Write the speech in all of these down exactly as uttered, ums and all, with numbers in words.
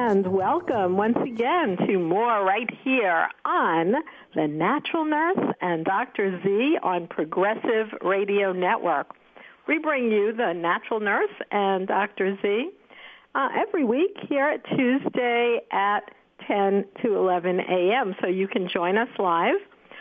and welcome once again to more right here on The Natural Nurse and Doctor Z on Progressive Radio Network. We bring you The Natural Nurse and Doctor Z uh, every week here at Tuesday at ten to eleven a.m. So you can join us live,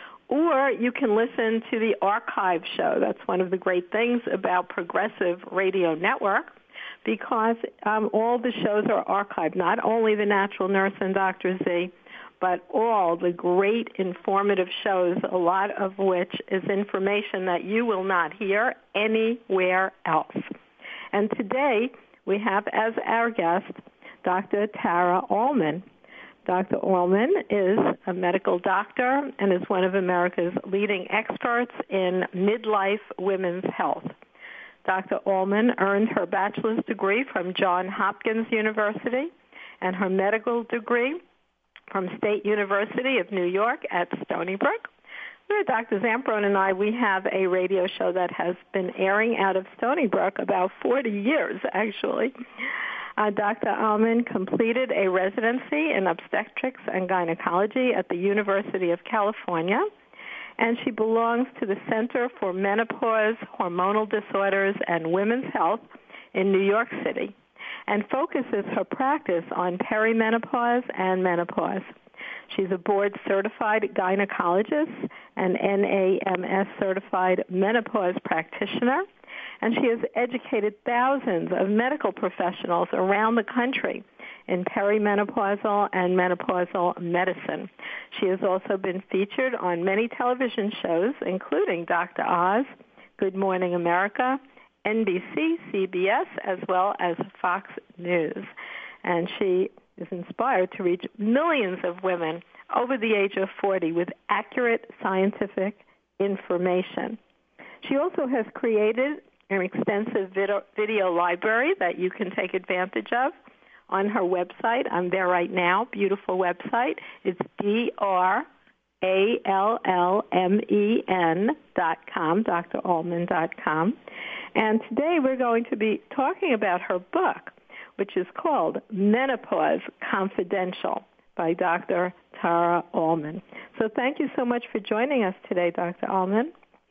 or you can listen to the archive show. That's one of the great things about Progressive Radio Network, because um, all the shows are archived, not only The Natural Nurse and Doctor Z, but all the great informative shows, a lot of which is information that you will not hear anywhere else. And today we have as our guest Doctor Tara Allman. Doctor Allman is a medical doctor and is one of America's leading experts in midlife women's health. Doctor Allman earned her bachelor's degree from Johns Hopkins University and her medical degree from State University of New York at Stony Brook. Where Doctor Zamprone and I, we have a radio show that has been airing out of Stony Brook about forty years, actually. Uh, Doctor Allman completed a residency in obstetrics and gynecology at the University of California, and she belongs to the Center for Menopause, Hormonal Disorders, and Women's Health in New York City, and focuses her practice on perimenopause and menopause. She's a board-certified gynecologist and N A M S-certified menopause practitioner, and she has educated thousands of medical professionals around the country in perimenopausal and menopausal medicine. She has also been featured on many television shows, including Doctor Oz, Good Morning America, N B C, C B S, as well as Fox News. And she is inspired to reach millions of women over the age of forty with accurate scientific information. She also has created an extensive video, video library that you can take advantage of on her website. I'm there right now. Beautiful website. It's D R A L L M E N dot com, D R Allman dot com. And today we're going to be talking about her book, which is called Menopause Confidential by Doctor Tara Allman. So thank you so much for joining us today, Doctor Allman.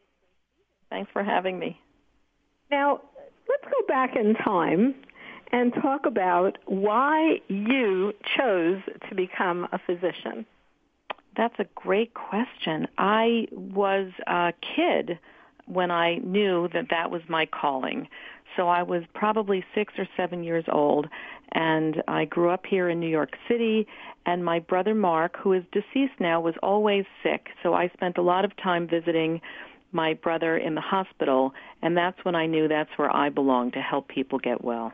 Thanks for having me. Now, let's go back in time and talk about why you chose to become a physician. That's a great question. I was a kid when I knew that that was my calling. So I was probably six or seven years old, and I grew up here in New York City, and my brother Mark, who is deceased now, was always sick. So I spent a lot of time visiting my brother in the hospital, and that's when I knew that's where I belonged, to help people get well.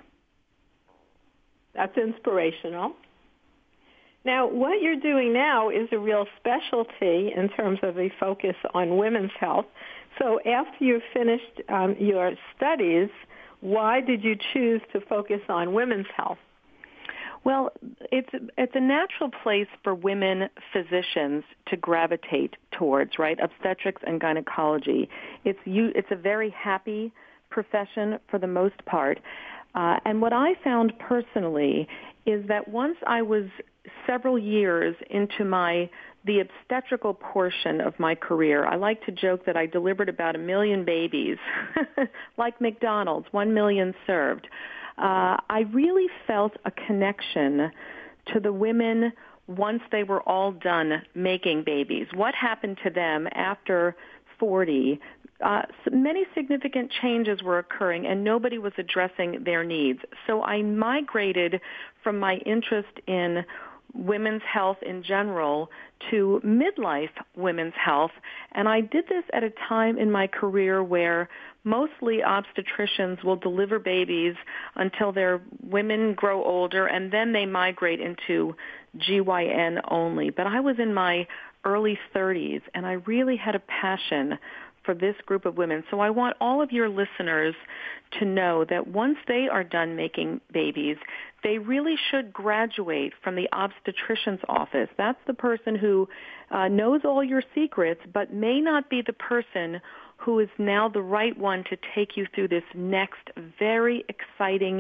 That's inspirational. Now, what you're doing now is a real specialty in terms of a focus on women's health. So after you finished um, your studies, why did you choose to focus on women's health? Well, it's it's a natural place for women physicians to gravitate towards, right? Obstetrics and gynecology. It's you. It's a very happy profession for the most part. Uh, and what I found personally is that once I was several years into my the obstetrical portion of my career, I like to joke that I delivered about a million babies, like McDonald's, one million served. Uh, I really felt a connection to the women once they were all done making babies. What happened to them after forty? Uh, many significant changes were occurring, and nobody was addressing their needs. So I migrated from my interest in women's health in general to midlife women's health, and I did this at a time in my career where mostly obstetricians will deliver babies until their women grow older, and then they migrate into G Y N only. But I was in my early thirties, and I really had a passion for this group of women. So I want all of your listeners to know that once they are done making babies, they really should graduate from the obstetrician's office. That's the person who uh, knows all your secrets, but may not be the person who is now the right one to take you through this next very exciting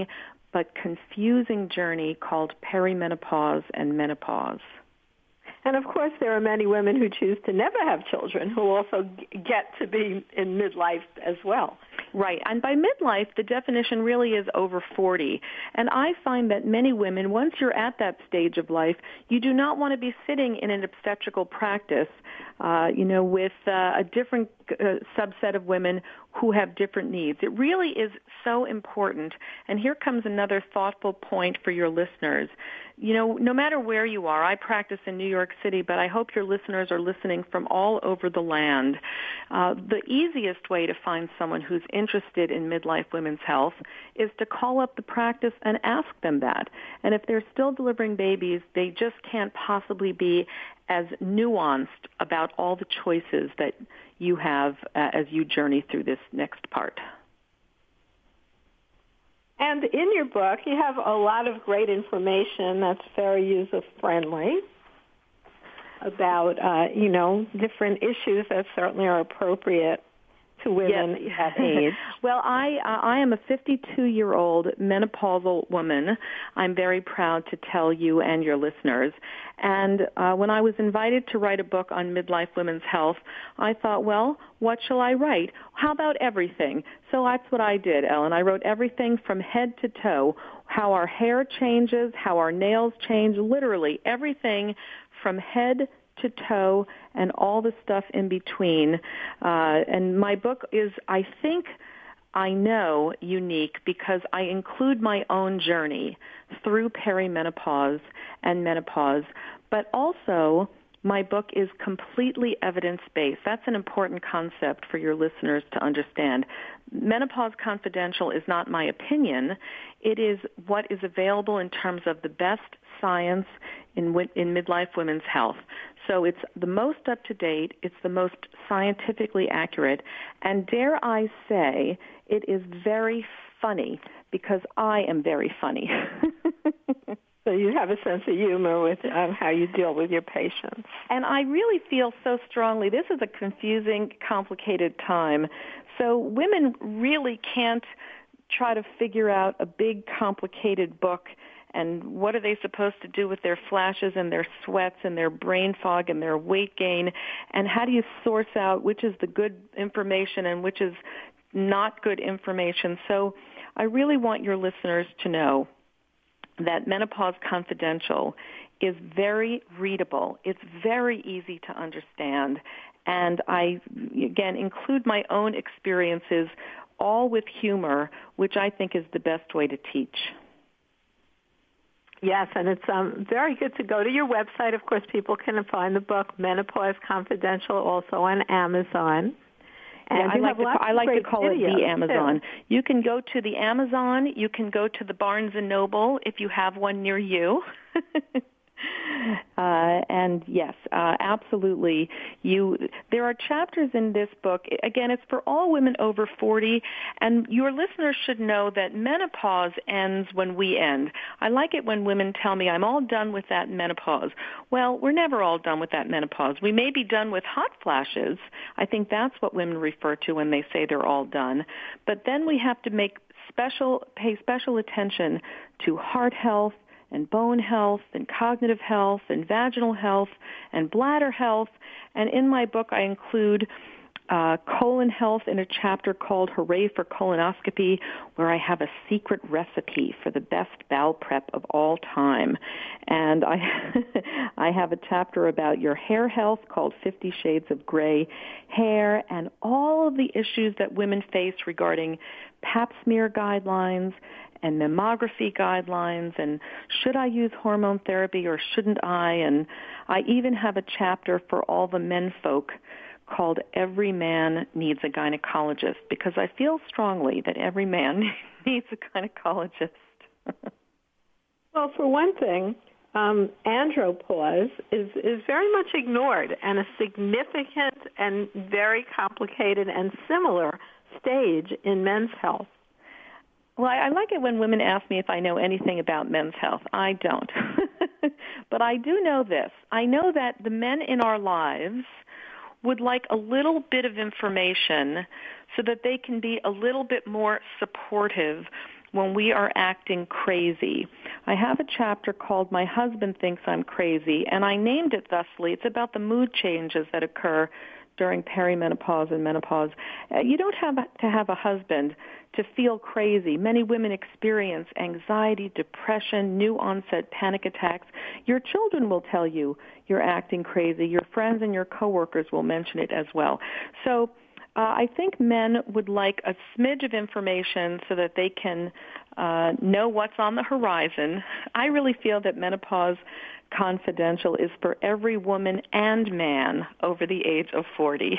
but confusing journey called perimenopause and menopause. And of course, there are many women who choose to never have children who also get to be in midlife as well. Right. And by midlife, the definition really is over forty. And I find that many women, once you're at that stage of life, you do not want to be sitting in an obstetrical practice, uh, you know, with uh, a different uh, subset of women who have different needs. It really is so important. And here comes another thoughtful point for your listeners. You know, no matter where you are, I practice in New York City, but I hope your listeners are listening from all over the land. Uh, the easiest way to find someone who's interested in midlife women's health is to call up the practice and ask them that. And if they're still delivering babies, they just can't possibly be as nuanced about all the choices that you have uh, as you journey through this next part. And in your book, you have a lot of great information that's very user-friendly about, uh, you know, different issues that certainly are appropriate to women yes. that age. Well, I uh, I am a fifty-two-year-old menopausal woman. I'm very proud to tell you and your listeners. And uh, when I was invited to write a book on midlife women's health, I thought, well, what shall I write? How about everything? So that's what I did, Ellen. I wrote everything from head to toe, how our hair changes, how our nails change, literally everything from head to toe and all the stuff in between. Uh, and my book is, I think, I know, unique because I include my own journey through perimenopause and menopause, but also my book is completely evidence-based. That's an important concept for your listeners to understand. Menopause Confidential is not my opinion. It is what is available in terms of the best science in, in midlife women's health. So it's the most up-to-date, it's the most scientifically accurate, and dare I say, it is very funny because I am very funny. So you have a sense of humor with um, how you deal with your patients. And I really feel so strongly, this is a confusing, complicated time. So women really can't try to figure out a big, complicated book and what are they supposed to do with their flashes and their sweats and their brain fog and their weight gain, and how do you source out which is the good information and which is not good information. So I really want your listeners to know that Menopause Confidential is very readable. It's very easy to understand. And I, again, include my own experiences, all with humor, which I think is the best way to teach. Yes, and it's um, very good to go to your website. Of course, people can find the book Menopause Confidential also on Amazon. And yeah, I like, to, I like to call it the Amazon. Too. You can go to the Amazon. You can go to the Barnes and Noble if you have one near you. Uh, and yes, uh, absolutely. You, there are chapters in this book. Again, it's for all women over forty, and your listeners should know that menopause ends when we end. I like it when women tell me, I'm all done with that menopause. Well, we're never all done with that menopause. We may be done with hot flashes. I think that's what women refer to when they say they're all done. But then we have to make special, pay special attention to heart health, and bone health, and cognitive health, and vaginal health, and bladder health. And in my book, I include uh, colon health in a chapter called Hooray for Colonoscopy, where I have a secret recipe for the best bowel prep of all time. And I, I have a chapter about your hair health called Fifty Shades of Gray Hair, and all of the issues that women face regarding pap smear guidelines and mammography guidelines, and should I use hormone therapy or shouldn't I? And I even have a chapter for all the men folk called Every Man Needs a Gynecologist, because I feel strongly that every man needs a gynecologist. Well, for one thing, um, andropause is, is very much ignored, and a significant and very complicated and similar stage in men's health. Well, I, I like it when women ask me if I know anything about men's health. I don't. But I do know this. I know that the men in our lives would like a little bit of information so that they can be a little bit more supportive when we are acting crazy. I have a chapter called My Husband Thinks I'm Crazy, and I named it thusly. It's about the mood changes that occur during perimenopause and menopause. Uh, you don't have to have a husband to feel crazy. Many women experience anxiety, depression, new onset panic attacks. Your children will tell you you're acting crazy. Your friends and your coworkers will mention it as well. So uh, I think men would like a smidge of information so that they can uh, know what's on the horizon. I really feel that Menopause Confidential is for every woman and man over the age of forty.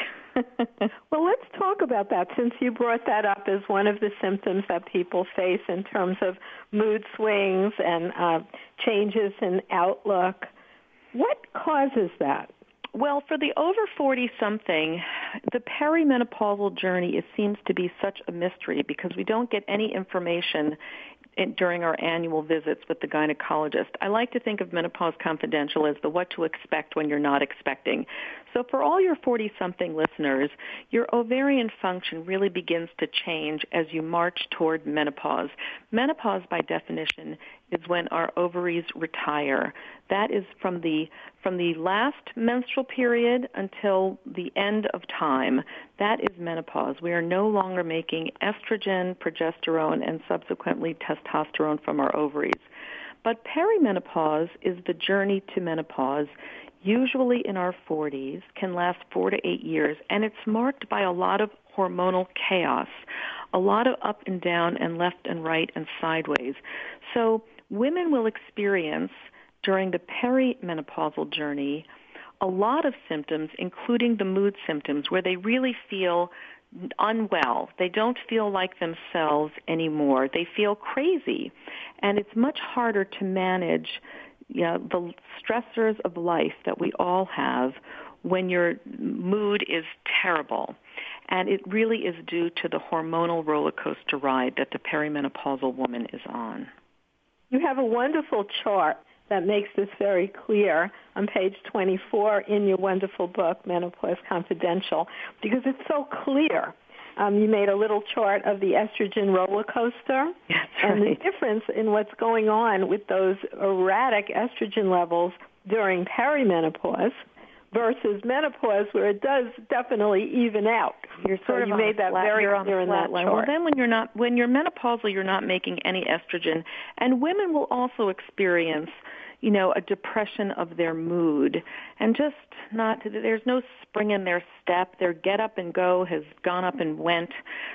Well, let's talk about that, since you brought that up as one of the symptoms that people face in terms of mood swings and uh, changes in outlook. What causes that? Well, for the over forty-something, the perimenopausal journey, it seems to be such a mystery because we don't get any information in, during our annual visits with the gynecologist. I like to think of Menopause Confidential as the what to expect when you're not expecting. So for all your forty-something listeners, your ovarian function really begins to change as you march toward menopause. Menopause, by definition, is when our ovaries retire. That is from the from the last menstrual period until the end of time. That is menopause. We are no longer making estrogen, progesterone, and subsequently testosterone from our ovaries. But perimenopause is the journey to menopause, usually in our forties, can last four to eight years, and it's marked by a lot of hormonal chaos, a lot of up and down and left and right and sideways. So women will experience during the perimenopausal journey a lot of symptoms, including the mood symptoms, where they really feel unwell. They don't feel like themselves anymore. They feel crazy. And it's much harder to manage you know, the stressors of life that we all have when your mood is terrible. And it really is due to the hormonal roller coaster ride that the perimenopausal woman is on. You have a wonderful chart that makes this very clear on page twenty-four in your wonderful book, Menopause Confidential, because it's so clear. Um, you made a little chart of the estrogen roller coaster. That's and right. The difference in what's going on with those erratic estrogen levels during perimenopause versus menopause, where it does definitely even out. You're sort so of you on made that flat, very you're clear on in flat that line. chart. Well, then when you're not, when you're menopausal, you're not making any estrogen, and women will also experience, you know, a depression of their mood, and just not. There's no spring in their step. Their get up and go has gone up and went.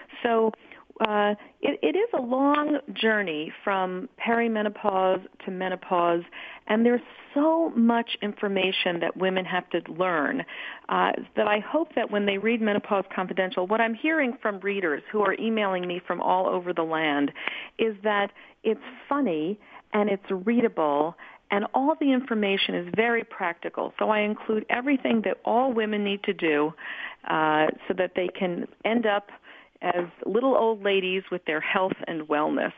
So uh, it, it is a long journey from perimenopause to menopause, and there's so much information that women have to learn uh, that I hope that when they read Menopause Confidential, what I'm hearing from readers who are emailing me from all over the land is that it's funny and it's readable, and all the information is very practical. So I include everything that all women need to do uh, so that they can end up as little old ladies with their health and wellness.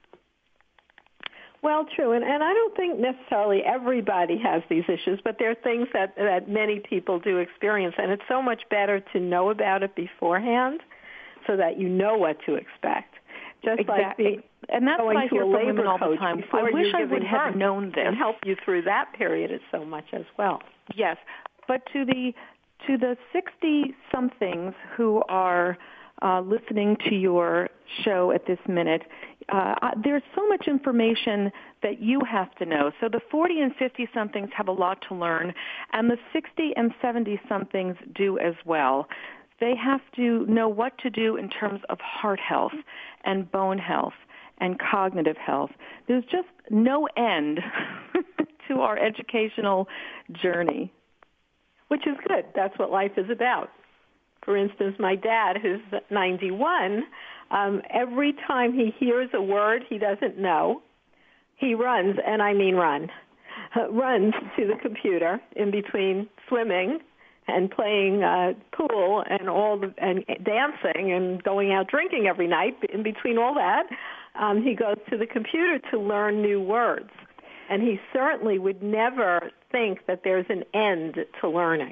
Well, true, and, and I don't think necessarily everybody has these issues, but there are things that, that many people do experience, and it's so much better to know about it beforehand so that you know what to expect. Just exactly. like being, and that's going what I to hear a from labor women all coach the time. before I wish you're I would giving have birth known this and help you through that period so much as well. Yes, but to the to the sixty-somethings who are uh, listening to your show at this minute, uh, there's so much information that you have to know. So the forty and fifty-somethings have a lot to learn, and the sixty and seventy-somethings do as well. They have to know what to do in terms of heart health and bone health and cognitive health. There's just no end to our educational journey. Which is good. That's what life is about. For instance, my dad, who's ninety-one, um, every time he hears a word he doesn't know, he runs, and I mean run, runs to the computer in between swimming and playing uh, pool and all the, and dancing and going out drinking every night. In between all that, um, he goes to the computer to learn new words. And he certainly would never think that there's an end to learning.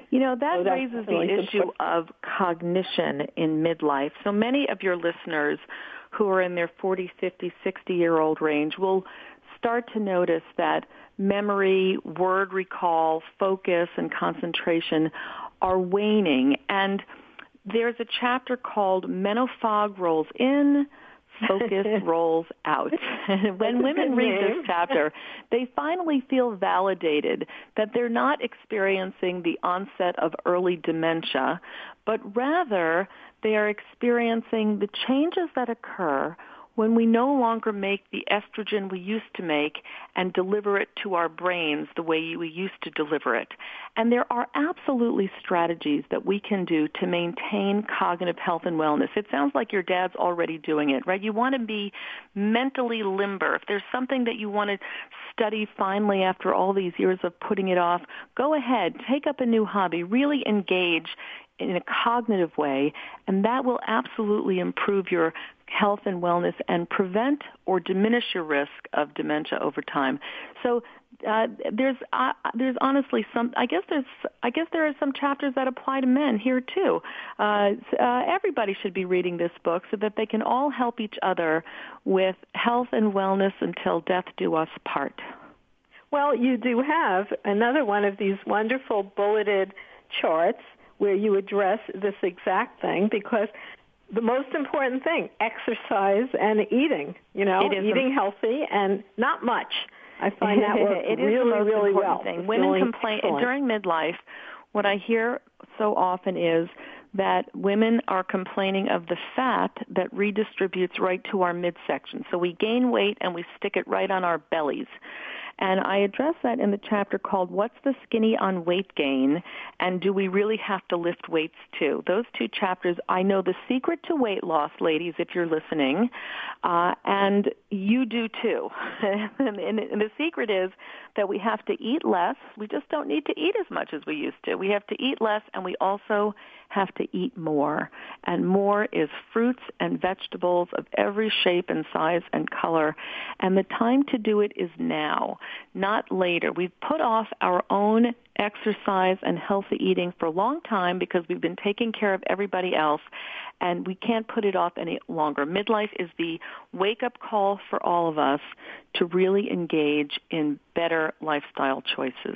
You know, that so raises the really issue important. of cognition in midlife. So many of your listeners who are in their forty, fifty, sixty-year-old range will start to notice that memory, word recall, focus, and concentration are waning. And there's a chapter called Menofog Rolls In, Focus Rolls Out. When women read this chapter, they finally feel validated that they're not experiencing the onset of early dementia, but rather they are experiencing the changes that occur when we no longer make the estrogen we used to make and deliver it to our brains the way we used to deliver it. And there are absolutely strategies that we can do to maintain cognitive health and wellness. It sounds like your dad's already doing it, right? You want to be mentally limber. If there's something that you want to study finally after all these years of putting it off, go ahead, take up a new hobby, really engage in a cognitive way, and that will absolutely improve your health and wellness and prevent or diminish your risk of dementia over time. So uh, there's uh, there's honestly some. I guess there's I guess there are some chapters that apply to men here too. Uh, uh, everybody should be reading this book so that they can all help each other with health and wellness until death do us part. Well, you do have another one of these wonderful bulleted charts where you address this exact thing, because the most important thing, exercise and eating, you know, eating a, healthy and not much. I find that works it really, is the most really important well. Thing. It's Women really complain excellent. During midlife. What I hear so often is that women are complaining of the fat that redistributes right to our midsection. So we gain weight and we stick it right on our bellies. And I address that in the chapter called What's the Skinny on Weight Gain, and Do We Really Have to Lift Weights Too? Those two chapters, I know the secret to weight loss, ladies, if you're listening, uh, and you do too. and, and, and the secret is that we have to eat less. We just don't need to eat as much as we used to. We have to eat less, and we also have to eat more. And more is fruits and vegetables of every shape and size and color. And the time to do it is now, not later. We've put off our own exercise and healthy eating for a long time because we've been taking care of everybody else, and we can't put it off any longer. Midlife is the wake-up call for all of us to really engage in better lifestyle choices.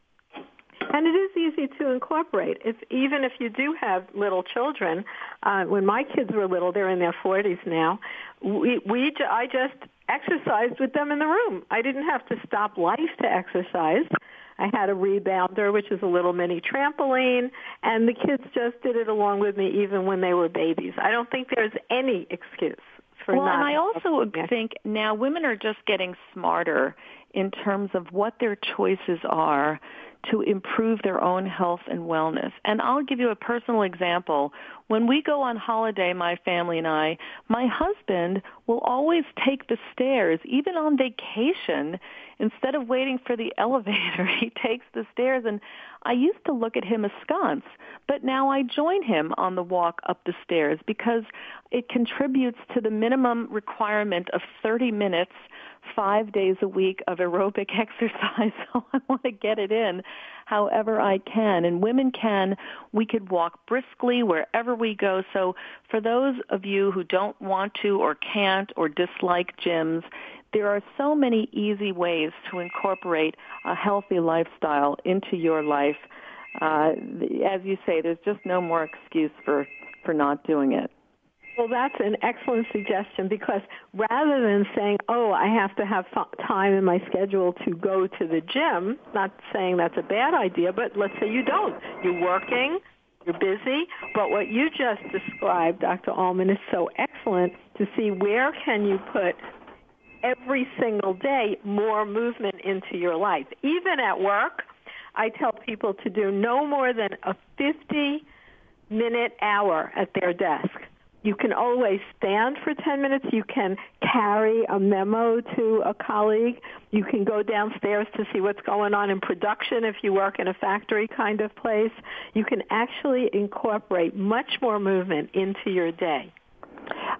And it is easy to incorporate. If, even if you do have little children, uh, when my kids were little, they're in their forties now, we, we I just exercised with them in the room. I didn't have to stop life to exercise. I had a rebounder, which is a little mini trampoline, and the kids just did it along with me even when they were babies. I don't think there's any excuse for well, not. Well, and I also yeah. think now women are just getting smarter in terms of what their choices are to improve their own health and wellness. And I'll give you a personal example. When we go on holiday, my family and I, my husband will always take the stairs, even on vacation. Instead of waiting for the elevator, he takes the stairs. And I used to look at him askance, but now I join him on the walk up the stairs because it contributes to the minimum requirement of thirty minutes five days a week of aerobic exercise, so I want to get it in however I can. And women can, we could walk briskly wherever we go. So for those of you who don't want to or can't or dislike gyms, there are so many easy ways to incorporate a healthy lifestyle into your life. Uh, as you say, there's just no more excuse for, for not doing it. Well, that's an excellent suggestion, because rather than saying, oh, I have to have time in my schedule to go to the gym, not saying that's a bad idea, but let's say you don't. You're working, you're busy, but what you just described, Doctor Allman, is so excellent to see where can you put every single day more movement into your life. Even at work, I tell people to do no more than a fifty-minute hour at their desk. You can always stand for ten minutes. You can carry a memo to a colleague. You can go downstairs to see what's going on in production if you work in a factory kind of place. You can actually incorporate much more movement into your day.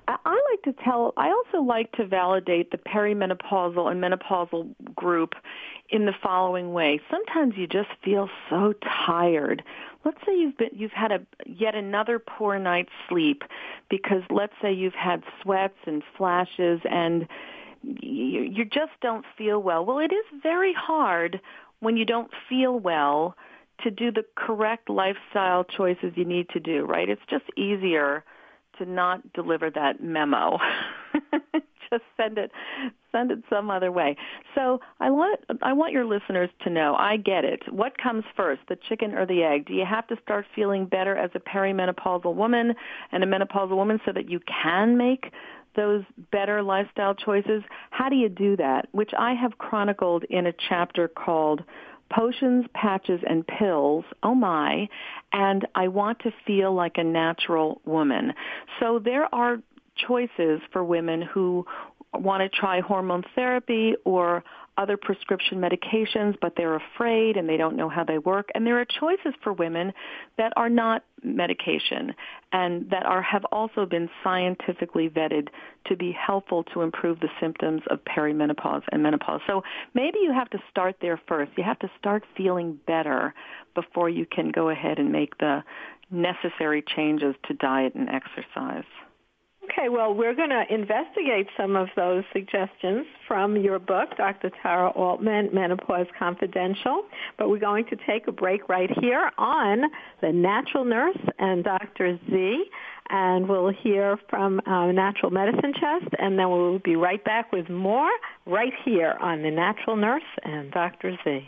I, I like to tell, I also like to validate the perimenopausal and menopausal group in the following way. Sometimes you just feel so tired. Let's say you've been, you've had a yet another poor night's sleep because let's say you've had sweats and flashes and you, you just don't feel well. Well, it is very hard when you don't feel well to do the correct lifestyle choices you need to do, right? It's just easier to not deliver that memo. Just send it, send it some other way. So I want, I want your listeners to know, I get it. What comes first, the chicken or the egg? Do you have to start feeling better as a perimenopausal woman and a menopausal woman so that you can make those better lifestyle choices? How do you do that? Which I have chronicled in a chapter called Potions, Patches, and Pills, oh my, and I want to feel like a natural woman. So there are choices for women who want to try hormone therapy or other prescription medications, but they're afraid and they don't know how they work. And there are choices for women that are not medication and that are have also been scientifically vetted to be helpful to improve the symptoms of perimenopause and menopause. So maybe you have to start there first. You have to start feeling better before you can go ahead and make the necessary changes to diet and exercise. Okay, well, we're going to investigate some of those suggestions from your book, Doctor Tara Altman, Menopause Confidential. But we're going to take a break right here on The Natural Nurse and Doctor Z. And we'll hear from uh, Natural Medicine Chest, and then we'll be right back with more right here on The Natural Nurse and Doctor Z.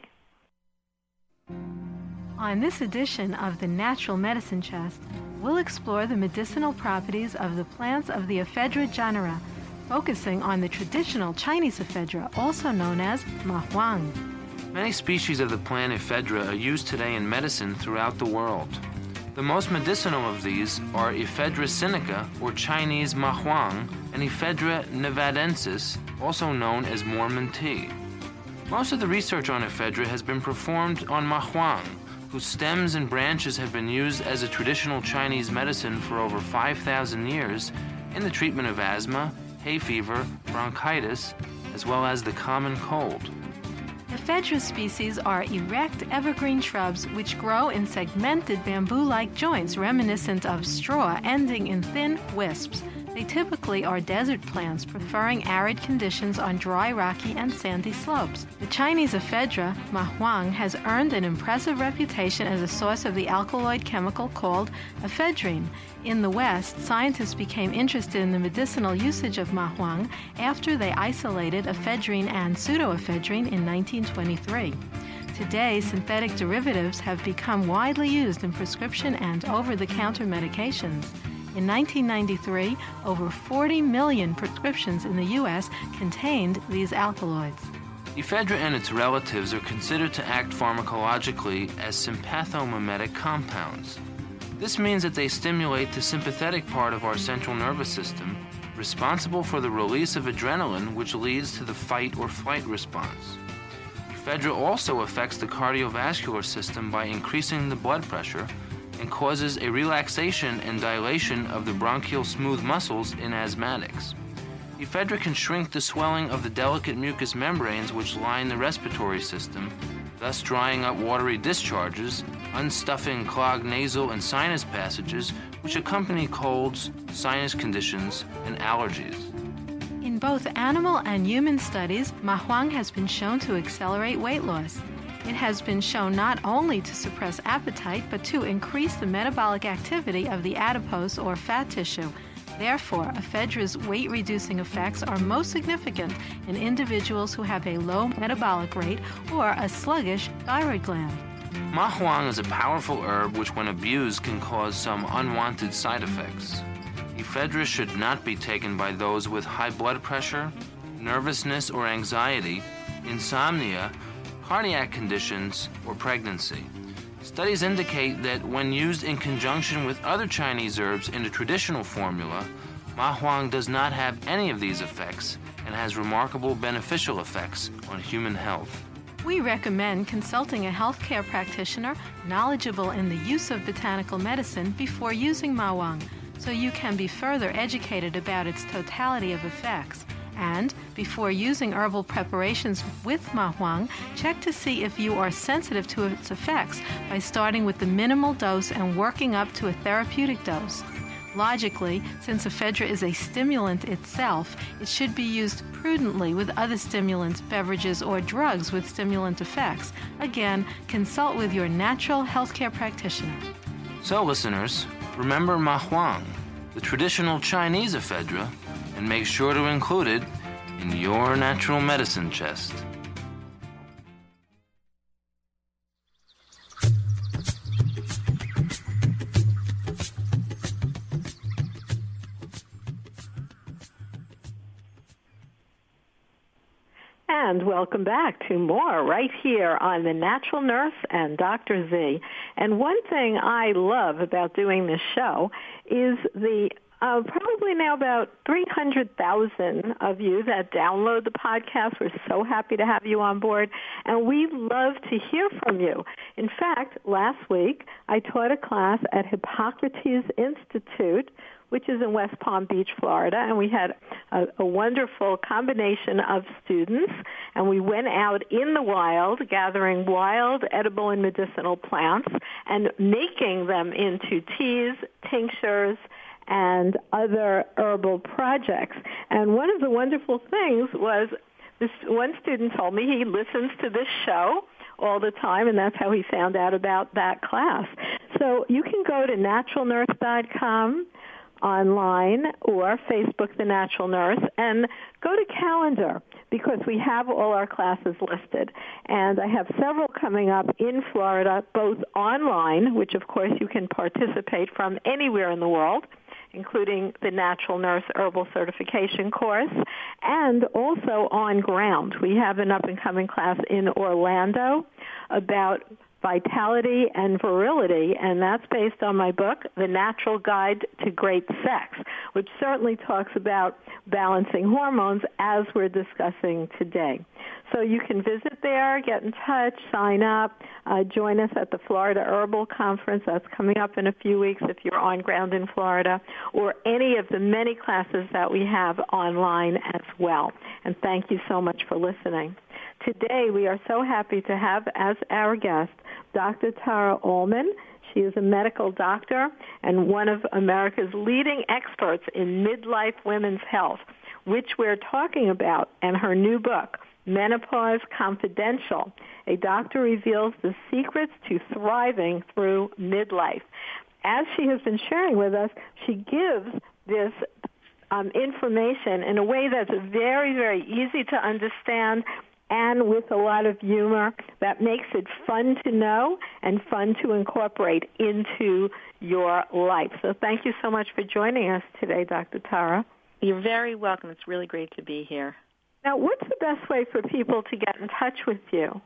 On this edition of The Natural Medicine Chest, we'll explore the medicinal properties of the plants of the ephedra genera, focusing on the traditional Chinese ephedra, also known as mahuang. Many species of the plant ephedra are used today in medicine throughout the world. The most medicinal of these are Ephedra sinica, or Chinese mahuang, and Ephedra nevadensis, also known as Mormon tea. Most of the research on ephedra has been performed on mahuang, whose stems and branches have been used as a traditional Chinese medicine for over five thousand years in the treatment of asthma, hay fever, bronchitis, as well as the common cold. Ephedra species are erect evergreen shrubs which grow in segmented bamboo-like joints reminiscent of straw ending in thin wisps. They typically are desert plants, preferring arid conditions on dry, rocky, and sandy slopes. The Chinese ephedra, mahuang, has earned an impressive reputation as a source of the alkaloid chemical called ephedrine. In the West, scientists became interested in the medicinal usage of mahuang after they isolated ephedrine and pseudoephedrine in nineteen twenty-three. Today, synthetic derivatives have become widely used in prescription and over-the-counter medications. In nineteen ninety-three, over forty million prescriptions in the U S contained these alkaloids. Ephedra and its relatives are considered to act pharmacologically as sympathomimetic compounds. This means that they stimulate the sympathetic part of our central nervous system, responsible for the release of adrenaline, which leads to the fight or flight response. Ephedra also affects the cardiovascular system by increasing the blood pressure, and causes a relaxation and dilation of the bronchial smooth muscles in asthmatics. Ephedra can shrink the swelling of the delicate mucous membranes which line the respiratory system, thus drying up watery discharges, unstuffing clogged nasal and sinus passages which accompany colds, sinus conditions, and allergies. In both animal and human studies, mahuang has been shown to accelerate weight loss. It has been shown not only to suppress appetite, but to increase the metabolic activity of the adipose or fat tissue. Therefore, ephedra's weight-reducing effects are most significant in individuals who have a low metabolic rate or a sluggish thyroid gland. Mahuang is a powerful herb which, when abused, can cause some unwanted side effects. Ephedra should not be taken by those with high blood pressure, nervousness or anxiety, insomnia, cardiac conditions, or pregnancy. Studies indicate that when used in conjunction with other Chinese herbs in a traditional formula, mahuang does not have any of these effects and has remarkable beneficial effects on human health. We recommend consulting a healthcare practitioner knowledgeable in the use of botanical medicine before using mahuang. so you can be further educated about its totality of effects. And before using herbal preparations with mahuang, check to see if you are sensitive to its effects by starting with the minimal dose and working up to a therapeutic dose. Logically, since ephedra is a stimulant itself, it should be used prudently with other stimulants, beverages, or drugs with stimulant effects. Again, consult with your natural healthcare practitioner. So, listeners, remember mahuang, the traditional Chinese ephedra, and make sure to include it in your natural medicine chest. And welcome back to more right here on The Natural Nurse and Doctor Z. And one thing I love about doing this show is the Uh, probably now about three hundred thousand of you that download the podcast. We're so happy to have you on board, and we love to hear from you. In fact, last week I taught a class at Hippocrates Institute, which is in West Palm Beach, Florida, and we had a, a wonderful combination of students, and we went out in the wild gathering wild edible and medicinal plants and making them into teas, tinctures, and other herbal projects. And one of the wonderful things was this one student told me he listens to this show all the time, and that's how he found out about that class. So you can go to natural nurse dot com online or Facebook The Natural Nurse and go to calendar because we have all our classes listed. And I have several coming up in Florida, both online, which of course you can participate from anywhere in the world, including the Natural Nurse Herbal Certification course, and also on ground. We have an up-and-coming class in Orlando about vitality and virility, and that's based on my book, The Natural Guide to Great Sex, which certainly talks about balancing hormones as we're discussing today. So you can visit there, get in touch, sign up, uh, join us at the Florida Herbal Conference. That's coming up in a few weeks if you're on ground in Florida, or any of the many classes that we have online as well. And thank you so much for listening. Today, we are so happy to have as our guest Doctor Tara Allman. She is a medical doctor and one of America's leading experts in midlife women's health, which we're talking about in her new book, Menopause Confidential. A doctor reveals the secrets to thriving through midlife. As she has been sharing with us, she gives this um, information in a way that's very, very easy to understand and with a lot of humor that makes it fun to know and fun to incorporate into your life. So thank you so much for joining us today, Doctor Tara. You're very welcome. It's really great to be here. Now, what's the best way for people to get in touch with you?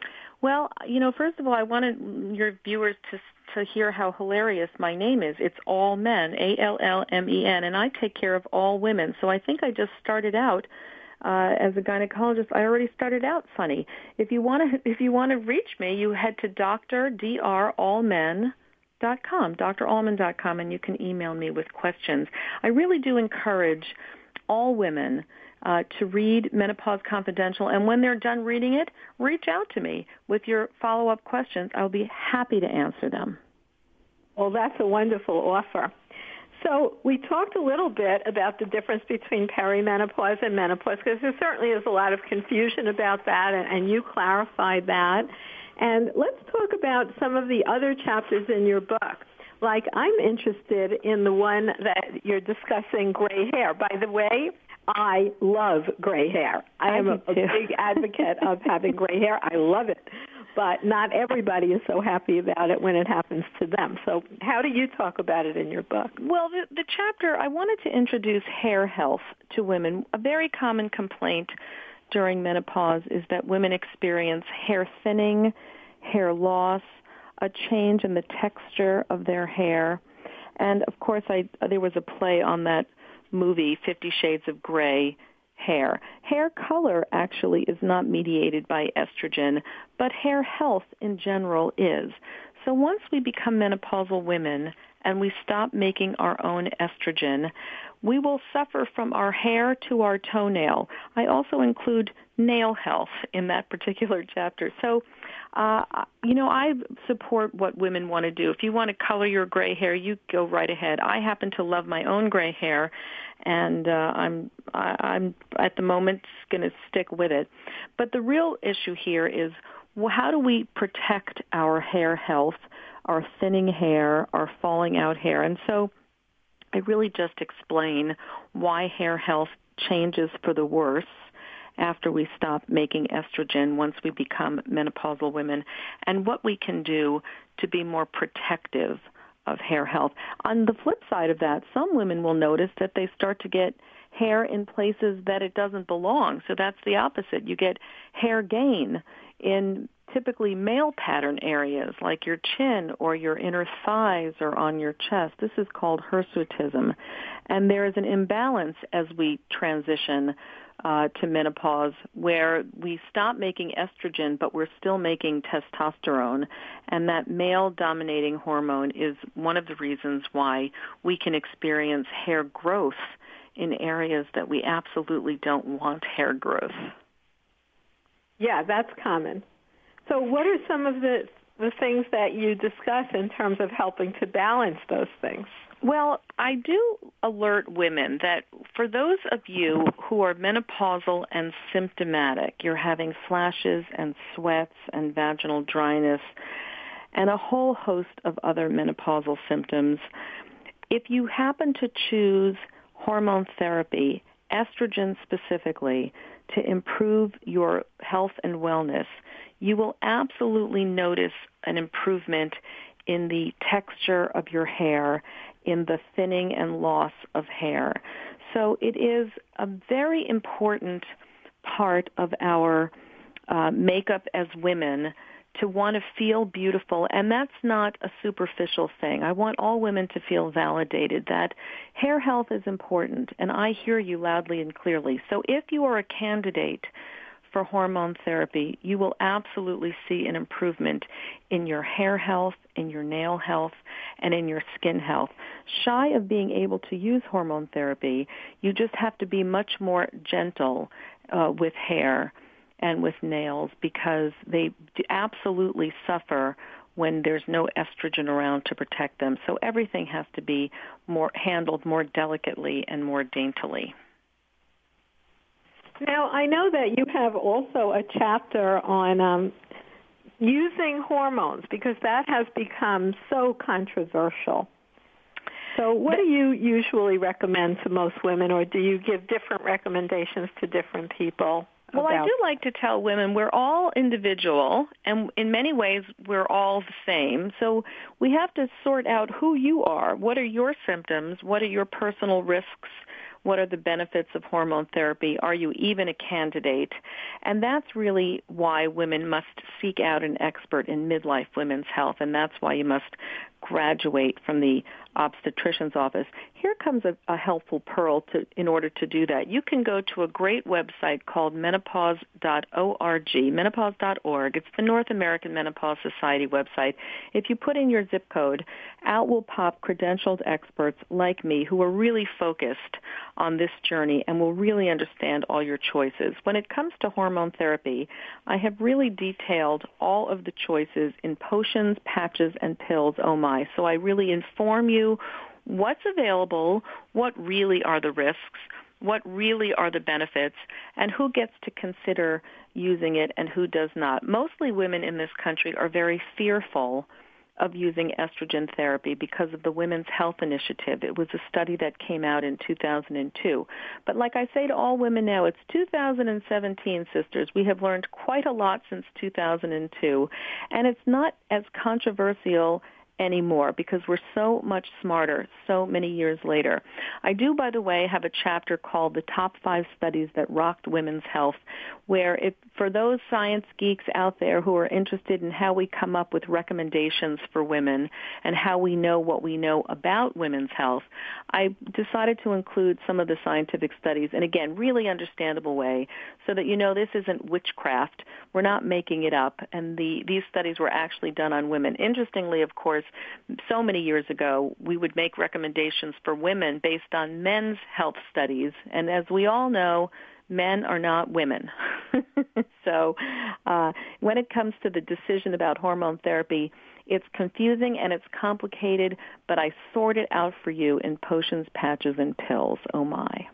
Well, you know, first of all, I wanted your viewers to to hear how hilarious my name is. It's All Men, A L L M E N, and I take care of all women. So I think I just started out Uh, as a gynecologist. I already started out funny. If you want to, if you want to reach me, you head to Doctor D R Allman dot com, D R Allman dot com, and you can email me with questions. I really do encourage all women uh, to read Menopause Confidential, and when they're done reading it, reach out to me with your follow-up questions. I'll be happy to answer them. Well, that's a wonderful offer. So we talked a little bit about the difference between perimenopause and menopause, because there certainly is a lot of confusion about that, and, and you clarified that. And let's talk about some of the other chapters in your book. Like, I'm interested in the one that you're discussing gray hair. By the way, I love gray hair. I, I am a, a big advocate of having gray hair. I love it. But not everybody is so happy about it when it happens to them. So how do you talk about it in your book? Well, the, the chapter, I wanted to introduce hair health to women. A very common complaint during menopause is that women experience hair thinning, hair loss, a change in the texture of their hair. And, of course, I, there was a play on that movie, Fifty Shades of Grey, hair. Hair color actually is not mediated by estrogen, but hair health in general is. So once we become menopausal women, and we stop making our own estrogen, we will suffer from our hair to our toenail. I also include nail health in that particular chapter. So, uh, you know, I support what women want to do. If you want to color your gray hair, you go right ahead. I happen to love my own gray hair, and uh, I'm I, I'm at the moment going to stick with it. But the real issue here is, well, how do we protect our hair health, our thinning hair, our falling out hair? And so I really just explain why hair health changes for the worse after we stop making estrogen once we become menopausal women, and what we can do to be more protective of hair health. On the flip side of that, some women will notice that they start to get hair in places that it doesn't belong. So that's the opposite. You get hair gain in typically male pattern areas like your chin or your inner thighs or on your chest. This is called hirsutism. And there is an imbalance as we transition uh, to menopause where we stop making estrogen, but we're still making testosterone. And that male-dominating hormone is one of the reasons why we can experience hair growth in areas that we absolutely don't want hair growth. Yeah, that's common. So what are some of the, the things that you discuss in terms of helping to balance those things? Well, I do alert women that for those of you who are menopausal and symptomatic, you're having flashes and sweats and vaginal dryness and a whole host of other menopausal symptoms, if you happen to choose hormone therapy, estrogen specifically, to improve your health and wellness, you will absolutely notice an improvement in the texture of your hair, in the thinning and loss of hair. So it is a very important part of our uh, makeup as women to want to feel beautiful, and that's not a superficial thing. I want all women to feel validated that hair health is important, and I hear you loudly and clearly. So if you are a candidate for hormone therapy, you will absolutely see an improvement in your hair health, in your nail health, and in your skin health. Shy of being able to use hormone therapy, you just have to be much more gentle uh, with hair and with nails because they absolutely suffer when there's no estrogen around to protect them. So everything has to be more handled more delicately and more daintily. Now, I know that you have also a chapter on um, using hormones because that has become so controversial. So what do you usually recommend to most women, or do you give different recommendations to different people? Well, I do like to tell women we're all individual, and in many ways we're all the same. So we have to sort out who you are. What are your symptoms? What are your personal risks? What are the benefits of hormone therapy? Are you even a candidate? And that's really why women must seek out an expert in midlife women's health, and that's why you must graduate from the obstetrician's office. Here comes a, a helpful pearl to, in order to do that. You can go to a great website called menopause dot org, menopause dot org. It's the North American Menopause Society website. If you put in your zip code, out will pop credentialed experts like me who are really focused on this journey and will really understand all your choices. When it comes to hormone therapy, I have really detailed all of the choices in potions, patches, and pills, oh my. So I really inform you what's available, what really are the risks, what really are the benefits, and who gets to consider using it and who does not. Mostly women in this country are very fearful of using estrogen therapy because of the Women's Health Initiative. It was a study that came out in two thousand two. But like I say to all women now, it's two thousand seventeen, sisters. We have learned quite a lot since two thousand two, and it's not as controversial anymore because we're so much smarter so many years later. I do, by the way, have a chapter called The Top Five Studies That Rocked Women's Health, where if, for those science geeks out there who are interested in how we come up with recommendations for women and how we know what we know about women's health, I decided to include some of the scientific studies in, again, really understandable way so that you know this isn't witchcraft. We're not making it up, and the, these studies were actually done on women. Interestingly, of course, so many years ago, we would make recommendations for women based on men's health studies. And as we all know, men are not women. so uh, when it comes to the decision about hormone therapy, it's confusing and it's complicated, but I sort it out for you in potions, patches, and pills. Oh, my.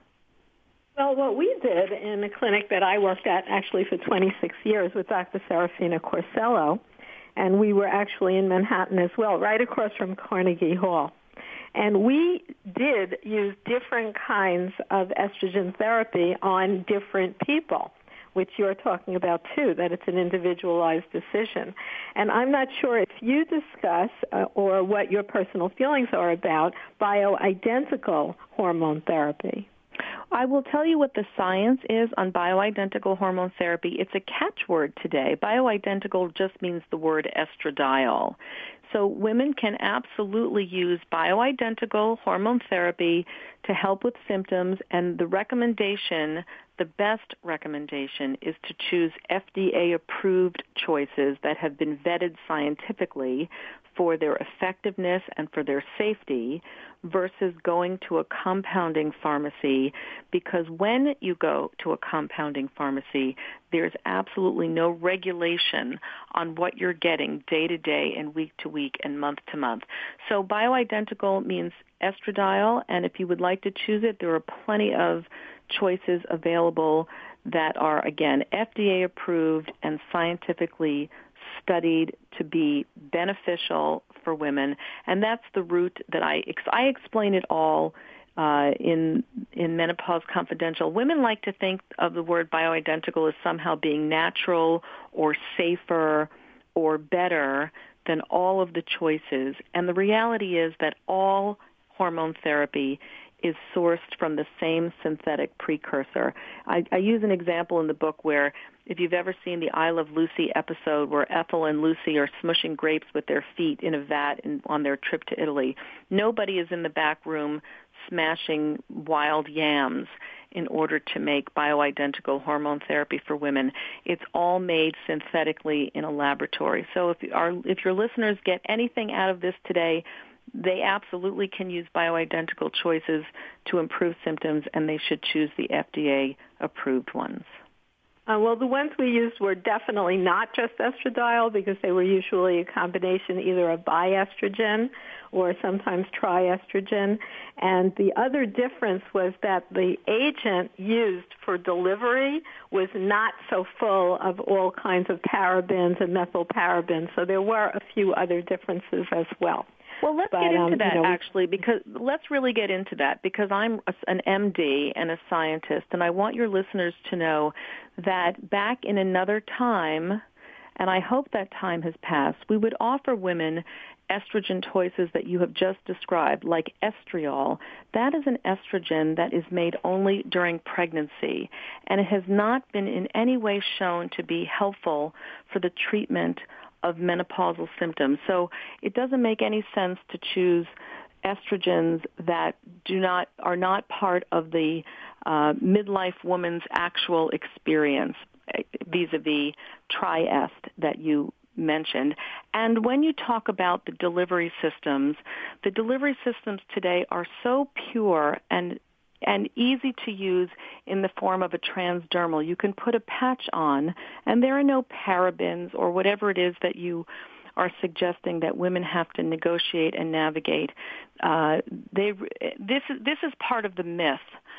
Well, what we did in a clinic that I worked at actually for twenty-six years with Doctor Serafina Corsello, and we were actually in Manhattan as well, right across from Carnegie Hall. And we did use different kinds of estrogen therapy on different people, which you're talking about too, that it's an individualized decision. And I'm not sure if you discuss uh, or what your personal feelings are about bioidentical hormone therapy. I will tell you what the science is on bioidentical hormone therapy. It's a catchword today. Bioidentical just means the word estradiol. So women can absolutely use bioidentical hormone therapy to help with symptoms, and the recommendation, the best recommendation, is to choose F D A-approved choices that have been vetted scientifically for their effectiveness and for their safety versus going to a compounding pharmacy, because when you go to a compounding pharmacy, there's absolutely no regulation on what you're getting day to day and week to week and month to month. So bioidentical means estradiol, and if you would like to choose it, there are plenty of choices available that are, again, F D A approved and scientifically studied to be beneficial for women, and that's the route that I ex- I explain it all uh, in in Menopause Confidential. Women like to think of the word bioidentical as somehow being natural or safer or better than all of the choices, and the reality is that all hormone therapy is sourced from the same synthetic precursor. I, I use an example in the book where if you've ever seen the I Love Lucy episode where Ethel and Lucy are smushing grapes with their feet in a vat in, on their trip to Italy, nobody is in the back room smashing wild yams in order to make bioidentical hormone therapy for women. It's all made synthetically in a laboratory. So if our, if your listeners get anything out of this today, they absolutely can use bioidentical choices to improve symptoms, and they should choose the F D A-approved ones. Uh, well, the ones we used were definitely not just estradiol because they were usually a combination either of biestrogen or sometimes triestrogen. And the other difference was that the agent used for delivery was not so full of all kinds of parabens and methylparabens. So there were a few other differences as well. Well, let's but, get into um, that, you know, actually, because let's really get into that, because I'm a, an M D and a scientist, and I want your listeners to know that back in another time, and I hope that time has passed, we would offer women estrogen choices that you have just described, like estriol. That is an estrogen that is made only during pregnancy, and it has not been in any way shown to be helpful for the treatment of menopausal symptoms. So it doesn't make any sense to choose estrogens that do not are not part of the uh, midlife woman's actual experience, vis-a-vis Triest that you mentioned. And when you talk about the delivery systems, the delivery systems today are so pure and and easy to use in the form of a transdermal. You can put a patch on, and there are no parabens or whatever it is that you are suggesting that women have to negotiate and navigate. Uh, they, this, this is part of the myth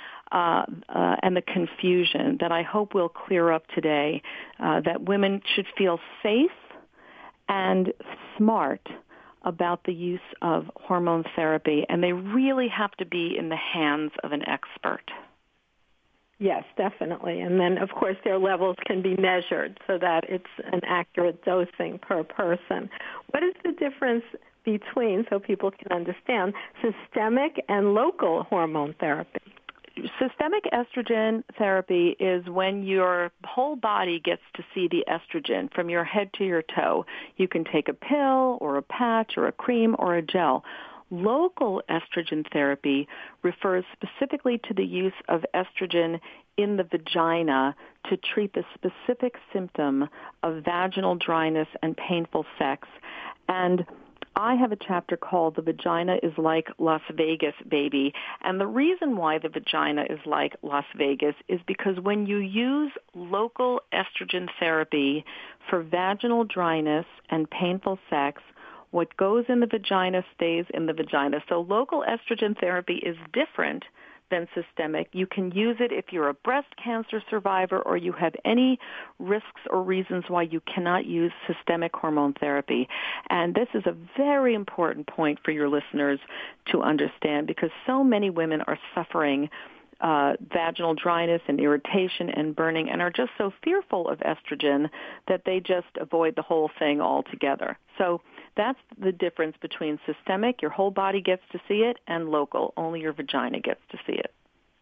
uh, uh, and the confusion that I hope will clear up today, uh, that women should feel safe and smart about the use of hormone therapy, and they really have to be in the hands of an expert. Yes, definitely. And then, of course, their levels can be measured so that it's an accurate dosing per person. What is the difference between, so people can understand, systemic and local hormone therapy? Systemic estrogen therapy is when your whole body gets to see the estrogen from your head to your toe. You can take a pill or a patch or a cream or a gel. Local estrogen therapy refers specifically to the use of estrogen in the vagina to treat the specific symptom of vaginal dryness and painful sex. And I have a chapter called The Vagina is Like Las Vegas, Baby. And the reason why the vagina is like Las Vegas is because when you use local estrogen therapy for vaginal dryness and painful sex, what goes in the vagina stays in the vagina. So local estrogen therapy is different than systemic. You can use it if you're a breast cancer survivor or you have any risks or reasons why you cannot use systemic hormone therapy. And this is a very important point for your listeners to understand because so many women are suffering uh, vaginal dryness and irritation and burning and are just so fearful of estrogen that they just avoid the whole thing altogether. So that's the difference between systemic, your whole body gets to see it, and local, only your vagina gets to see it.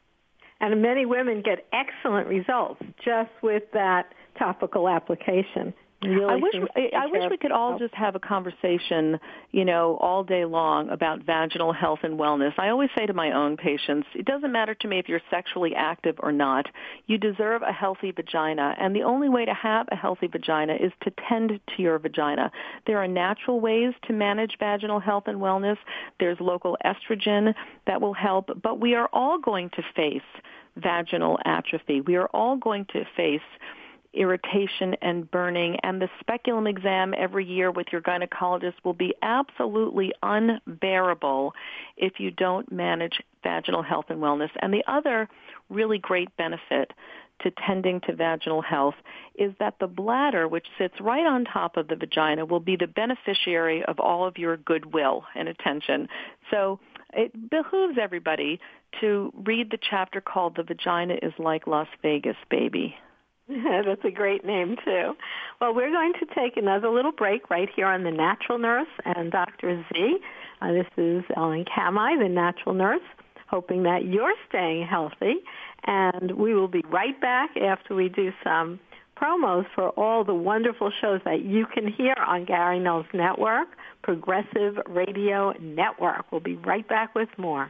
And many women get excellent results just with that topical application. Really I wish I, I wish we could all just have a conversation, you know, all day long about vaginal health and wellness. I always say to my own patients, it doesn't matter to me if you're sexually active or not. You deserve a healthy vagina, and the only way to have a healthy vagina is to tend to your vagina. There are natural ways to manage vaginal health and wellness. There's local estrogen that will help, but we are all going to face vaginal atrophy. We are all going to face irritation and burning, and the speculum exam every year with your gynecologist will be absolutely unbearable if you don't manage vaginal health and wellness. And the other really great benefit to tending to vaginal health is that the bladder, which sits right on top of the vagina, will be the beneficiary of all of your goodwill and attention. So it behooves everybody to read the chapter called The Vagina is Like Las Vegas, Baby. That's a great name, too. Well, we're going to take another little break right here on The Natural Nurse and Doctor Z. Uh, this is Ellen Kamhi, the Natural Nurse, hoping that you're staying healthy. And we will be right back after we do some promos for all the wonderful shows that you can hear on Gary Null's network, Progressive Radio Network. We'll be right back with more.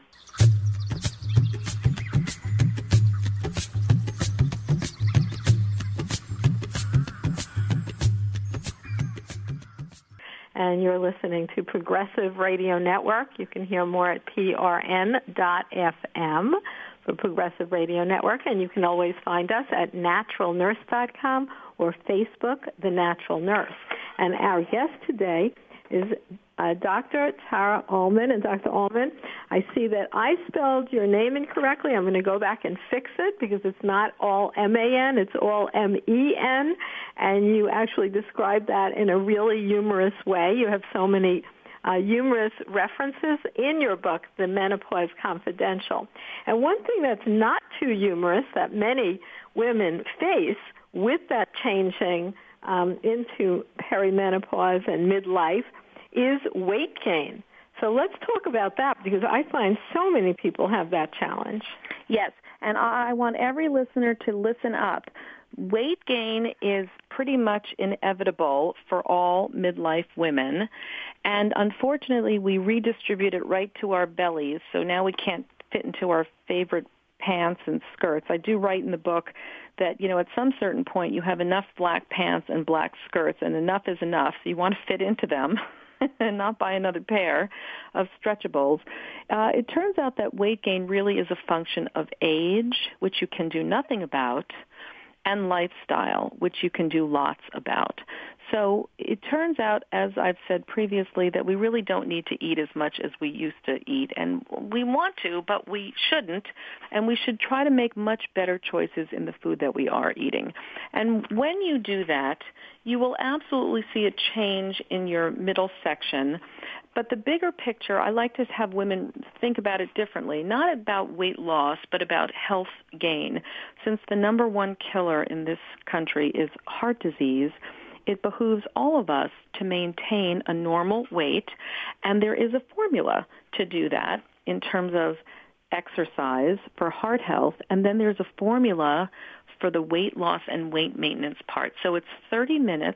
And you're listening to Progressive Radio Network. You can hear more at P R N dot F M for Progressive Radio Network. And you can always find us at natural nurse dot com or Facebook, The Natural Nurse. And our guest today is uh, Doctor Tara Ullman. And Doctor Ullman, I see that I spelled your name incorrectly. I'm going to go back and fix it because it's not all M A N, it's all M E N. And you actually described that in a really humorous way. You have so many uh, humorous references in your book, The Menopause Confidential. And one thing that's not too humorous that many women face with that changing um, into perimenopause and midlife is weight gain. So let's talk about that because I find so many people have that challenge. Yes, and I want every listener to listen up. Weight gain is pretty much inevitable for all midlife women, and unfortunately we redistribute it right to our bellies, so now we can't fit into our favorite pants and skirts. I do write in the book that, you know, at some certain point you have enough black pants and black skirts, and enough is enough, so you want to fit into them and not buy another pair of stretchables. Uh, it turns out that weight gain really is a function of age, which you can do nothing about, and lifestyle, which you can do lots about. So it turns out, as I've said previously, that we really don't need to eat as much as we used to eat. And we want to, but we shouldn't. And we should try to make much better choices in the food that we are eating. And when you do that, you will absolutely see a change in your middle section. But the bigger picture, I like to have women think about it differently, not about weight loss, but about health gain. Since the number one killer in this country is heart disease, it behooves all of us to maintain a normal weight, and there is a formula to do that in terms of exercise for heart health, and then there's a formula for the weight loss and weight maintenance part. So it's thirty minutes,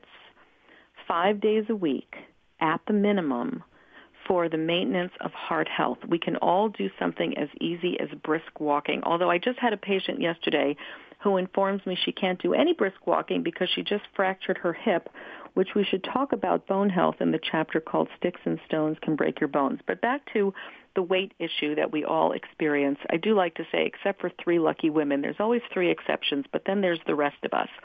five days a week, at the minimum, for the maintenance of heart health. We can all do something as easy as brisk walking, although I just had a patient yesterday who informs me she can't do any brisk walking because she just fractured her hip which we should talk about bone health in the chapter called Sticks and Stones Can Break Your Bones. But back to the weight issue that we all experience. I do like to say, except for three lucky women, there's always three exceptions, but then there's the rest of us.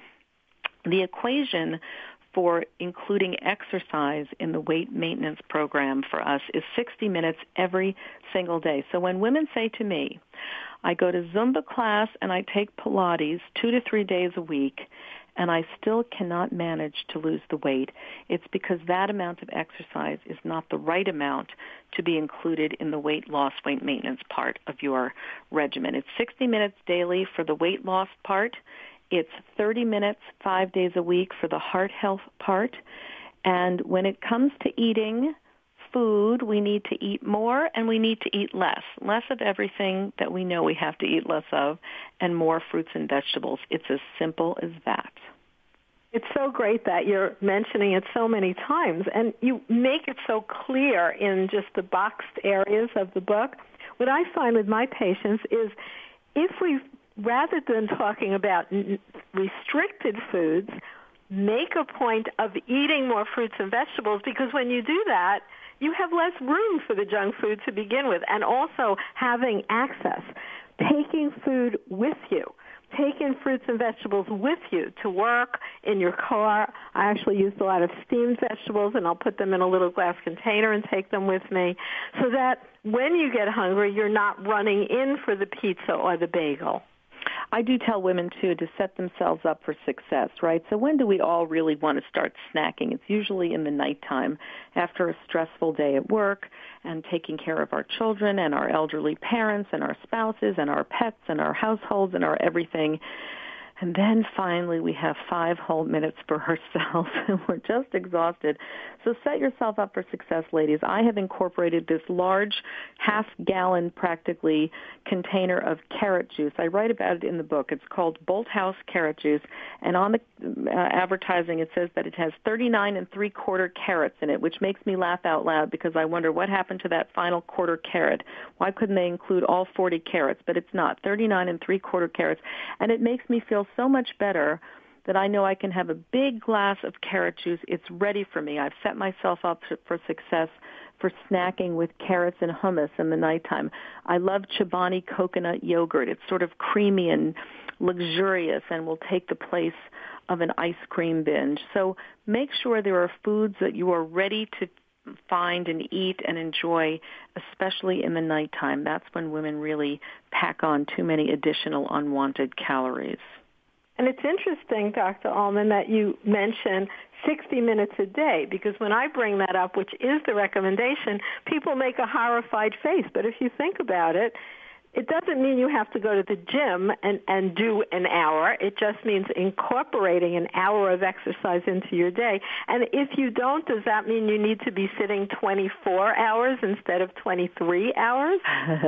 The equation for including exercise in the weight maintenance program for us is sixty minutes every single day. So when women say to me, I go to Zumba class and I take Pilates two to three days a week, and I still cannot manage to lose the weight, it's because that amount of exercise is not the right amount to be included in the weight loss, weight maintenance part of your regimen. It's sixty minutes daily for the weight loss part. It's thirty minutes, five days a week for the heart health part. And when it comes to eating food, we need to eat more and we need to eat less. Less of everything that we know we have to eat less of, and more fruits and vegetables. It's as simple as that. It's so great that you're mentioning it so many times, and you make it so clear in just the boxed areas of the book. What I find with my patients is if we, rather than talking about restricted foods, make a point of eating more fruits and vegetables, because when you do that, you have less room for the junk food to begin with, and also having access, taking food with you, taking fruits and vegetables with you to work, in your car. I actually use a lot of steamed vegetables, and I'll put them in a little glass container and take them with me, so that when you get hungry, you're not running in for the pizza or the bagel. I do tell women, too, to set themselves up for success, right? So when do we all really want to start snacking? It's usually in the nighttime after a stressful day at work and taking care of our children and our elderly parents and our spouses and our pets and our households and our everything. And then finally we have five whole minutes for ourselves, and we're just exhausted. So set yourself up for success, ladies. I have incorporated this large, half-gallon, practically, container of carrot juice. I write about it in the book. It's called Bolthouse Carrot Juice, and on the uh, advertising it says that it has thirty-nine and three-quarter carrots in it, which makes me laugh out loud because I wonder what happened to that final quarter carrot. Why couldn't they include all forty carrots? But it's not. thirty-nine and three-quarter carrots, and it makes me feel so much better that I know I can have a big glass of carrot juice. It's ready for me. I've set myself up for success for snacking with carrots and hummus in the nighttime. I love Chobani coconut yogurt. It's sort of creamy and luxurious and will take the place of an ice cream binge. So make sure there are foods that you are ready to find and eat and enjoy, especially in the nighttime. That's when women really pack on too many additional unwanted calories. And it's interesting, Doctor Allman, that you mention sixty minutes a day, because when I bring that up, which is the recommendation, people make a horrified face. But if you think about it, it doesn't mean you have to go to the gym and, and do an hour. It just means incorporating an hour of exercise into your day. And if you don't, does that mean you need to be sitting twenty-four hours instead of twenty-three hours?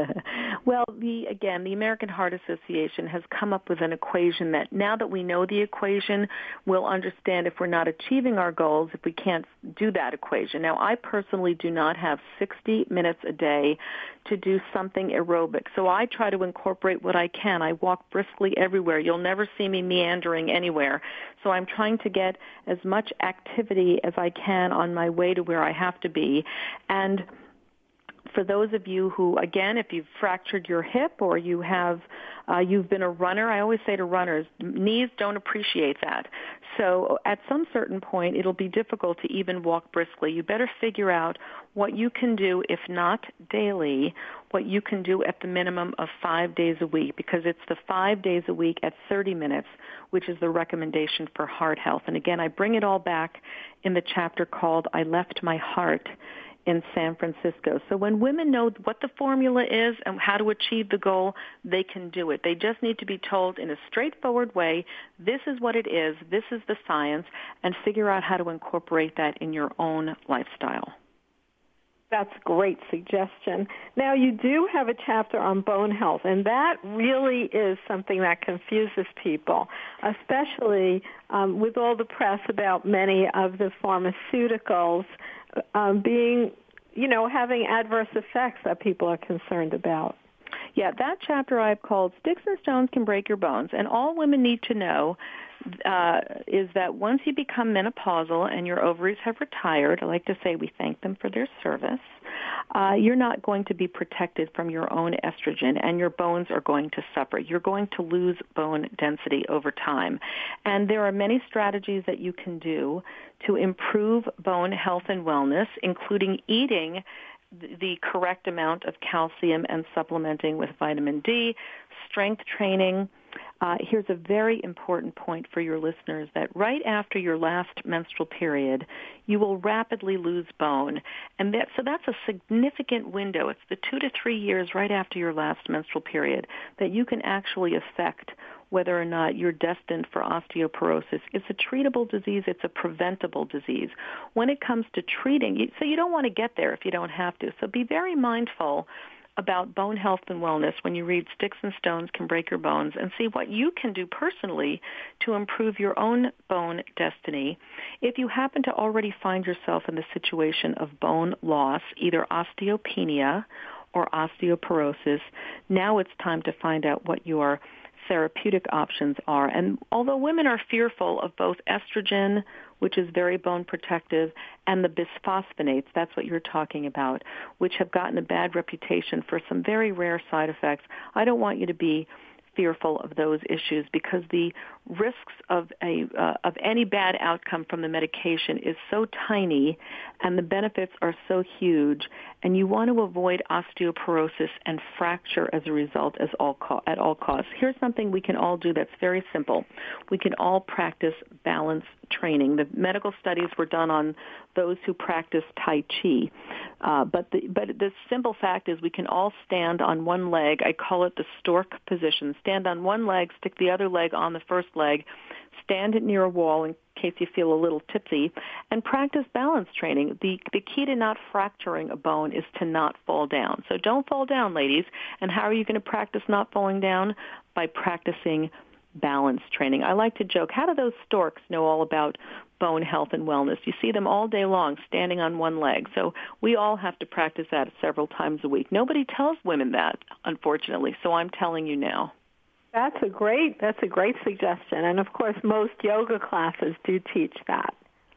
Well, the again, the American Heart Association has come up with an equation that now that we know the equation, we'll understand if we're not achieving our goals, if we can't do that equation. Now, I personally do not have sixty minutes a day to do something aerobic. So I try to incorporate what I can. I walk briskly everywhere. You'll never see me meandering anywhere. So I'm trying to get as much activity as I can on my way to where I have to be. And for those of you who, again, if you've fractured your hip or you have, uh, you've been a runner, I always say to runners, knees don't appreciate that. So at some certain point, it'll be difficult to even walk briskly. You better figure out what you can do, if not daily, what you can do at the minimum of five days a week, because it's the five days a week at thirty minutes, which is the recommendation for heart health. And again, I bring it all back in the chapter called I Left My Heart in San Francisco. So when women know what the formula is and how to achieve the goal, they can do it. They just need to be told in a straightforward way, this is what it is, this is the science, and figure out how to incorporate that in your own lifestyle. That's a great suggestion. Now, you do have a chapter on bone health, and that really is something that confuses people, especially um, with all the press about many of the pharmaceuticals um, being, you know, having adverse effects that people are concerned about. Yeah, that chapter I've called Sticks and Stones Can Break Your Bones. And all women need to know uh, is that once you become menopausal and your ovaries have retired, I like to say we thank them for their service, uh, you're not going to be protected from your own estrogen, and your bones are going to suffer. You're going to lose bone density over time. And there are many strategies that you can do to improve bone health and wellness, including eating the correct amount of calcium and supplementing with vitamin D, strength training. Uh, here's a very important point for your listeners, that right after your last menstrual period, you will rapidly lose bone. And that, so that's a significant window. It's the two to three years right after your last menstrual period that you can actually affect whether or not you're destined for osteoporosis. It's a treatable disease. It's a preventable disease. When it comes to treating, so you don't want to get there if you don't have to. So be very mindful about bone health and wellness when you read Sticks and Stones Can Break Your Bones, and see what you can do personally to improve your own bone destiny. If you happen to already find yourself in the situation of bone loss, either osteopenia or osteoporosis, now it's time to find out what your therapeutic options are. And although women are fearful of both estrogen, which is very bone protective, and the bisphosphonates, that's what you're talking about, which have gotten a bad reputation for some very rare side effects, I don't want you to be fearful of those issues, because the risks of a uh, of any bad outcome from the medication is so tiny and the benefits are so huge, and you want to avoid osteoporosis and fracture as a result as all co- at all costs. Here's something we can all do that's very simple. We can all practice balance training. The medical studies were done on those who practice Tai Chi. Uh, but, the, but the simple fact is we can all stand on one leg. I call it the stork position. Stand on one leg, stick the other leg on the first leg, stand it near a wall in case you feel a little tipsy, and practice balance training. The, the key to not fracturing a bone is to not fall down. So don't fall down, ladies. And how are you going to practice not falling down? By practicing balance training. I like to joke, how do those storks know all about bone health and wellness? You see them all day long standing on one leg. So we all have to practice that several times a week. Nobody tells women that, unfortunately, so I'm telling you now. That's a great, that's a great suggestion. And, of course, most yoga classes do teach that.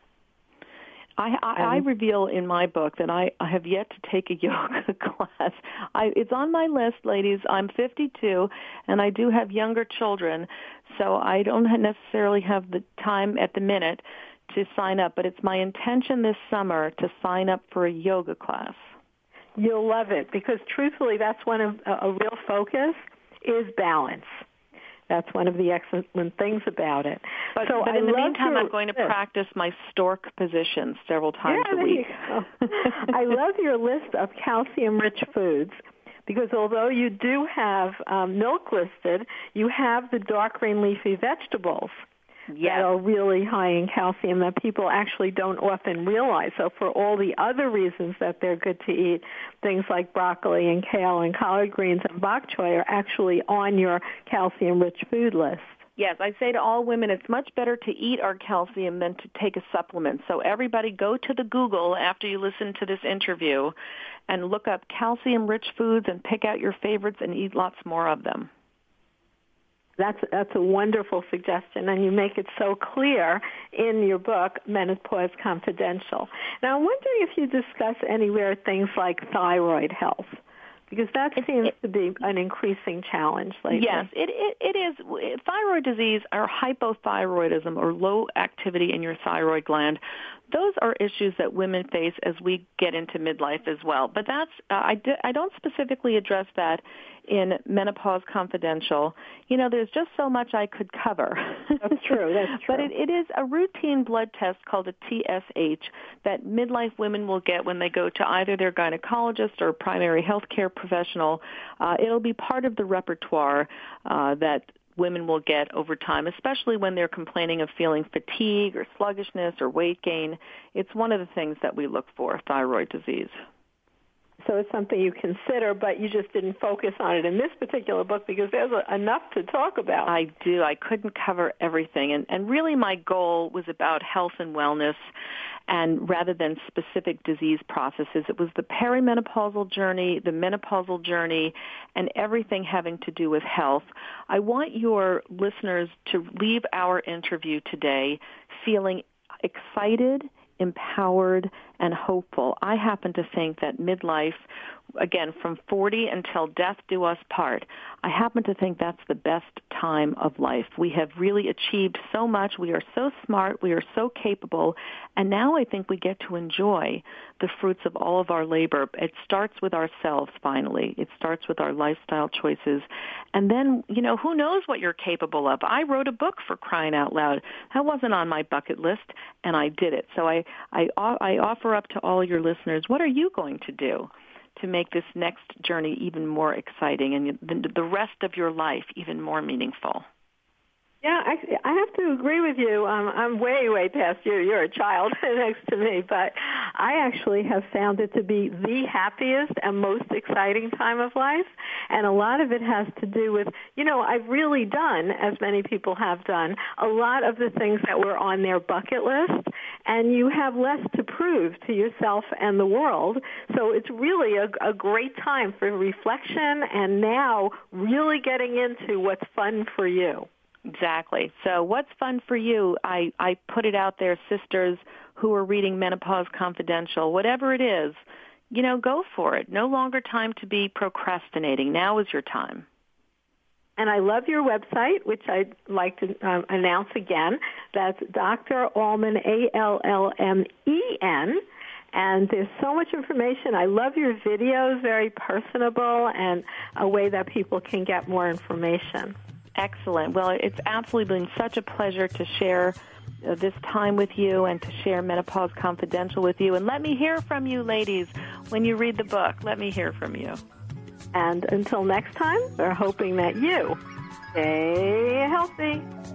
I, I, I reveal in my book that I, I have yet to take a yoga class. I, it's on my list, ladies. I'm fifty-two, and I do have younger children, so I don't necessarily have the time at the minute to sign up. But it's my intention this summer to sign up for a yoga class. You'll love it, because truthfully, that's one of a, a real focus is balance. That's one of the excellent things about it. But, so but in I the meantime, your, I'm going to yeah. practice my stork position several times yeah, a week. I love your list of calcium-rich foods, because although you do have um, milk listed, you have the dark green leafy vegetables yes. that are really high in calcium that people actually don't often realize. So for all the other reasons that they're good to eat, things like broccoli and kale and collard greens and bok choy are actually on your calcium-rich food list. Yes, I say to all women, it's much better to eat our calcium than to take a supplement. So everybody go to the Google after you listen to this interview and look up calcium-rich foods and pick out your favorites and eat lots more of them. That's that's a wonderful suggestion, and you make it so clear in your book, Menopause Confidential. Now, I'm wondering if you discuss anywhere things like thyroid health, because that seems to be an increasing challenge lately. Yes, it, it, it is. Thyroid disease or hypothyroidism or low activity in your thyroid gland, those are issues that women face as we get into midlife as well. But that's uh, I, di- I don't specifically address that in Menopause Confidential. You know, there's just so much I could cover. That's true. That's true. But it, it is a routine blood test called a T S H that midlife women will get when they go to either their gynecologist or primary health care professional. Uh, it'll be part of the repertoire uh, that women will get over time, especially when they're complaining of feeling fatigue or sluggishness or weight gain. It's one of the things that we look for, thyroid disease. so it's something you consider, but you just didn't focus on it in this particular book because there's a, enough to talk about. I do. I couldn't cover everything. And, and really my goal was about health and wellness, and rather than specific disease processes. It was the perimenopausal journey, the menopausal journey, and everything having to do with health. I want your listeners to leave our interview today feeling excited, empowered, and hopeful. I happen to think that midlife, again, from forty until death do us part, I happen to think that's the best time of life. We have really achieved so much. We are so smart. We are so capable. And now I think we get to enjoy the fruits of all of our labor. It starts with ourselves, finally. It starts with our lifestyle choices. And then, you know, who knows what you're capable of? I wrote a book, for crying out loud. That wasn't on my bucket list, and I did it. So I, I, I offer up to all your listeners, what are you going to do to make this next journey even more exciting and the, the rest of your life even more meaningful? Yeah, I, I have to agree with you. Um, I'm way, way past you. You're a child next to me, but I actually have found it to be the happiest and most exciting time of life, and a lot of it has to do with, you know, I've really done, as many people have done, a lot of the things that were on their bucket list, and you have less to prove to yourself and the world, so it's really a, a great time for reflection and now really getting into what's fun for you. Exactly. So what's fun for you? I, I put it out there, sisters who are reading Menopause Confidential, whatever it is, you know, go for it. No longer time to be procrastinating. Now is your time. And I love your website, which I'd like to um, announce again. That's Doctor Allmen, A L L M E N. And there's so much information. I love your videos, very personable, and a way that people can get more information. Excellent. Well, it's absolutely been such a pleasure to share uh, this time with you and to share Menopause Confidential with you. And let me hear from you, ladies, when you read the book. Let me hear from you. And until next time, we're hoping that you stay healthy.